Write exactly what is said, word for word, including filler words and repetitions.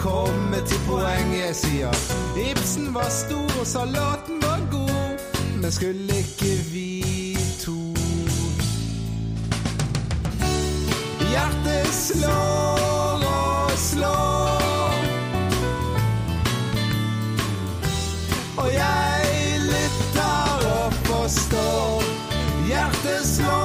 komme til poenget, sier Ibsen var stor og salaten var god, men skulle ikke vi to. Hjertet slår og slår, og jeg lytter og forstår. Hjertet slår